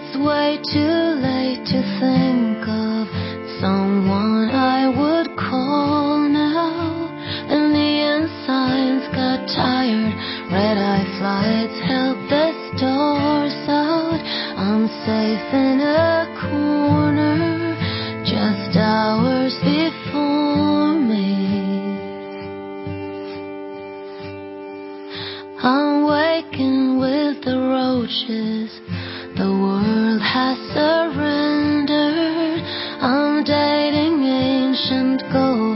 way too late to think of someone I would call now. And the ensigns got tired, red-eye flights held the stars out. I'm safe in a corner, just hours before me. I'm waking with the roaches, the world has surrendered. I'm dating ancient gold.